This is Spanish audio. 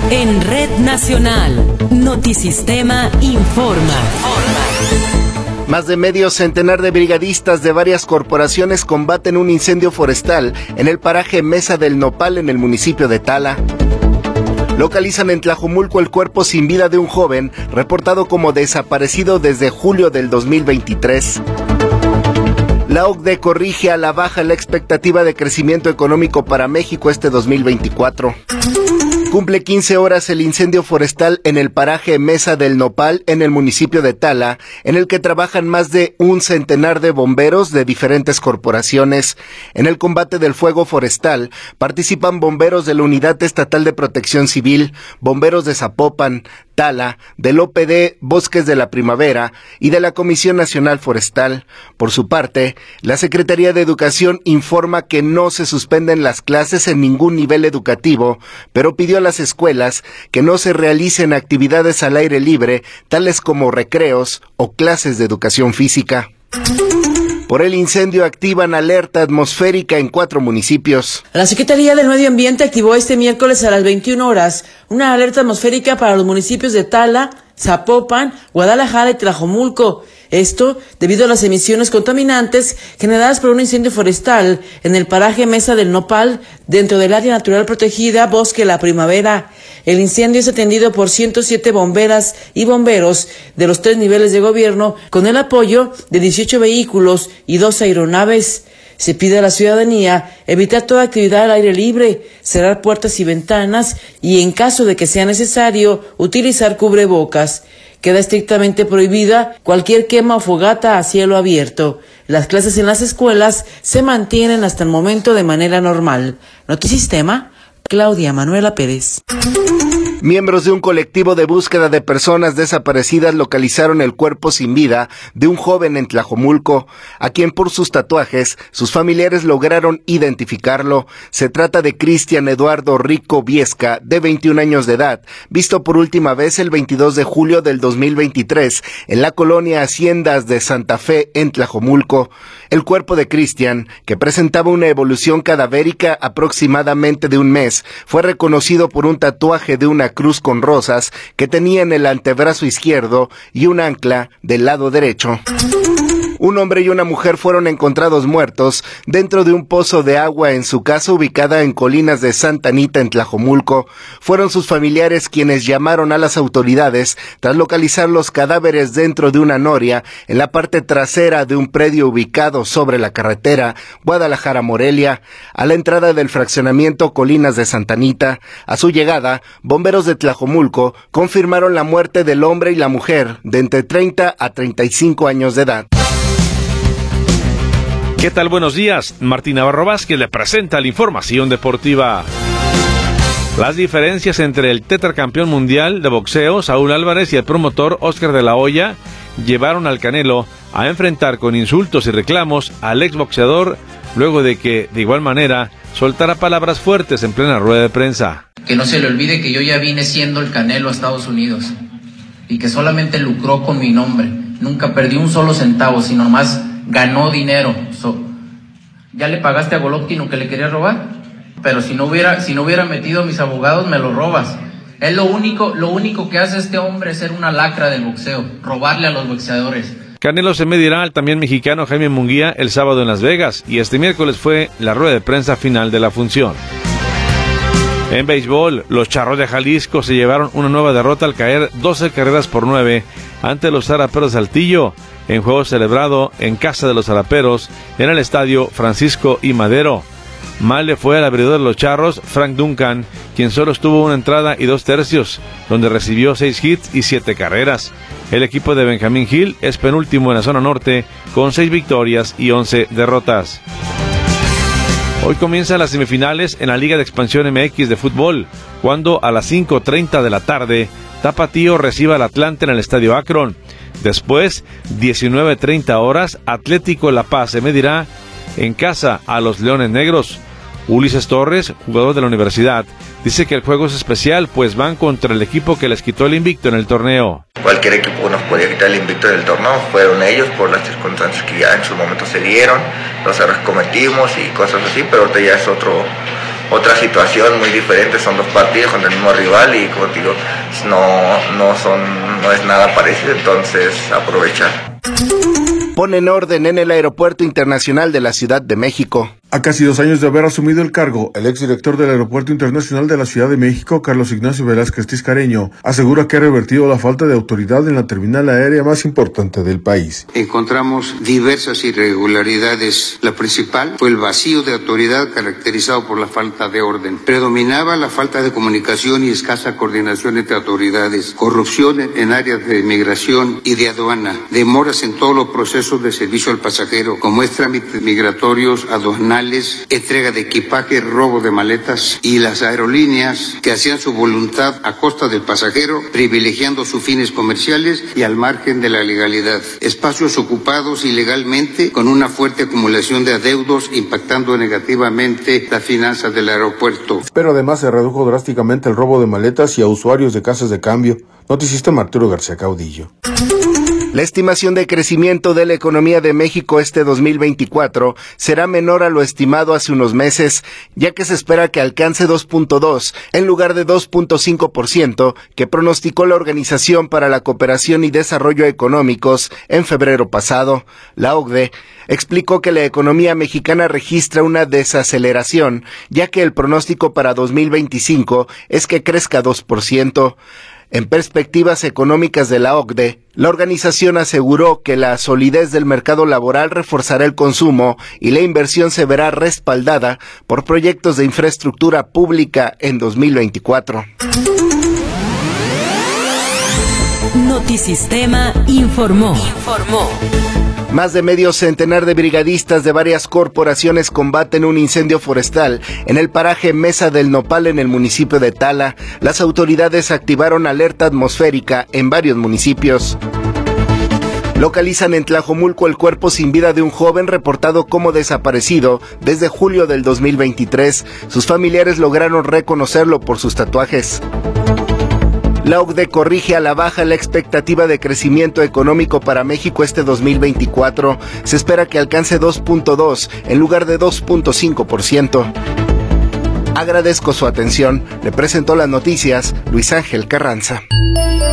En Red Nacional, Notisistema informa. Más de medio centenar de brigadistas de varias corporaciones combaten un incendio forestal en el paraje Mesa del Nopal en el municipio de Tala. Localizan en Tlajomulco el cuerpo sin vida de un joven reportado como desaparecido desde julio del 2023. La OCDE corrige a la baja la expectativa de crecimiento económico para México este 2024. Cumple 15 horas el incendio forestal en el paraje Mesa del Nopal en el municipio de Tala, en el que trabajan más de un centenar de bomberos de diferentes corporaciones. En el combate del fuego forestal participan bomberos de la Unidad Estatal de Protección Civil, bomberos de Zapopan, Tala, del OPD Bosques de la Primavera y de la Comisión Nacional Forestal. Por su parte, la Secretaría de Educación informa que no se suspenden las clases en ningún nivel educativo, pero pidió a las escuelas que no se realicen actividades al aire libre, tales como recreos o clases de educación física. Por el incendio activan alerta atmosférica en 4 municipios. La Secretaría del Medio Ambiente activó este miércoles a las 21 horas una alerta atmosférica para los municipios de Tala, Zapopan, Guadalajara y Tlajomulco. Esto debido a las emisiones contaminantes generadas por un incendio forestal en el paraje Mesa del Nopal, dentro del área natural protegida Bosque La Primavera. El incendio es atendido por 107 bomberas y bomberos de los 3 niveles de gobierno, con el apoyo de 18 vehículos y 2 aeronaves. Se pide a la ciudadanía evitar toda actividad al aire libre, cerrar puertas y ventanas y, en caso de que sea necesario, utilizar cubrebocas. Queda estrictamente prohibida cualquier quema o fogata a cielo abierto. Las clases en las escuelas se mantienen hasta el momento de manera normal. Notisistema, Claudia Manuela Pérez. Miembros de un colectivo de búsqueda de personas desaparecidas localizaron el cuerpo sin vida de un joven en Tlajomulco, a quien por sus tatuajes sus familiares lograron identificarlo. Se trata de Cristian Eduardo Rico Viesca, de 21 años de edad, visto por última vez el 22 de julio del 2023 en la colonia Haciendas de Santa Fe en Tlajomulco. El cuerpo de Cristian, que presentaba una evolución cadavérica aproximadamente de un mes, fue reconocido por un tatuaje de una cruz con rosas que tenía en el antebrazo izquierdo y un ancla del lado derecho. Un hombre y una mujer fueron encontrados muertos dentro de un pozo de agua en su casa ubicada en Colinas de Santa Anita en Tlajomulco. Fueron sus familiares quienes llamaron a las autoridades tras localizar los cadáveres dentro de una noria en la parte trasera de un predio ubicado sobre la carretera Guadalajara-Morelia, a la entrada del fraccionamiento Colinas de Santa Anita. A su llegada, bomberos de Tlajomulco confirmaron la muerte del hombre y la mujer de entre 30 a 35 años de edad. ¿Qué tal? Buenos días. Martín Navarro Vázquez le presenta la información deportiva. Las diferencias entre el tetracampeón mundial de boxeo, Saúl Álvarez, y el promotor Oscar de la Hoya llevaron al Canelo a enfrentar con insultos y reclamos al exboxeador luego de que, de igual manera, soltara palabras fuertes en plena rueda de prensa. Que no se le olvide que yo ya vine siendo el Canelo a Estados Unidos y que solamente lucró con mi nombre. Nunca perdí un solo centavo, sino más ganó dinero. ¿Ya le pagaste a Golovkin lo que le quería robar? Pero si no hubiera metido a mis abogados, me lo robas. Es lo único que hace este hombre es ser una lacra del boxeo, robarle a los boxeadores. Canelo se medirá al también mexicano Jaime Munguía el sábado en Las Vegas, y este miércoles fue la rueda de prensa final de la función. En béisbol, los Charros de Jalisco se llevaron una nueva derrota al caer 12 carreras por 9 ante los Zaraperos de Saltillo, en juego celebrado en casa de los Zaraperos en el estadio Francisco I. Madero. Mal le fue al abridor de los Charros, Frank Duncan, quien solo estuvo una entrada y 2 tercios, donde recibió 6 hits y 7 carreras. El equipo de Benjamín Gil es penúltimo en la zona norte, con 6 victorias y 11 derrotas. Hoy comienzan las semifinales en la Liga de Expansión MX de fútbol, cuando a las 5:30 de la tarde, Tapatío reciba al Atlante en el Estadio Akron. Después, 19:30 horas, Atlético La Paz se medirá en casa a los Leones Negros. Ulises Torres, jugador de la universidad, dice que el juego es especial, pues van contra el equipo que les quitó el invicto en el torneo. Cualquier equipo nos podía quitar el invicto del torneo, fueron ellos por las circunstancias que ya en su momento se dieron, los errores cometimos y cosas así, pero ahorita ya es otra situación muy diferente, son dos partidos contra el mismo rival y como te digo, no es nada parecido, entonces aprovechar. Ponen orden en el Aeropuerto Internacional de la Ciudad de México. A casi 2 años de haber asumido el cargo, el exdirector del Aeropuerto Internacional de la Ciudad de México, Carlos Ignacio Velázquez Tiscareño, asegura que ha revertido la falta de autoridad en la terminal aérea más importante del país. Encontramos diversas irregularidades. La principal fue el vacío de autoridad caracterizado por la falta de orden. Predominaba la falta de comunicación y escasa coordinación entre autoridades, corrupción en áreas de migración y de aduana, demoras en todos los procesos de servicio al pasajero, como es trámites migratorios, aduanales, entrega de equipaje, robo de maletas, y las aerolíneas que hacían su voluntad a costa del pasajero, privilegiando sus fines comerciales y al margen de la legalidad. Espacios ocupados ilegalmente con una fuerte acumulación de adeudos impactando negativamente las finanzas del aeropuerto. Pero además se redujo drásticamente el robo de maletas y a usuarios de casas de cambio. Noticista Arturo García Caudillo. La estimación de crecimiento de la economía de México este 2024 será menor a lo estimado hace unos meses, ya que se espera que alcance 2.2 en lugar de 2.5% que pronosticó la Organización para la Cooperación y Desarrollo Económicos en febrero pasado. La OCDE explicó que la economía mexicana registra una desaceleración, ya que el pronóstico para 2025 es que crezca 2%. En perspectivas económicas de la OCDE, la organización aseguró que la solidez del mercado laboral reforzará el consumo y la inversión se verá respaldada por proyectos de infraestructura pública en 2024. Notisistema informó. Más de medio centenar de brigadistas de varias corporaciones combaten un incendio forestal en el paraje Mesa del Nopal en el municipio de Tala. Las autoridades activaron alerta atmosférica en varios municipios. Localizan en Tlajomulco el cuerpo sin vida de un joven reportado como desaparecido desde julio del 2023. Sus familiares lograron reconocerlo por sus tatuajes. La OCDE corrige a la baja la expectativa de crecimiento económico para México este 2024. Se espera que alcance 2.2 en lugar de 2.5%. Agradezco su atención. Le presentó las noticias Luis Ángel Carranza.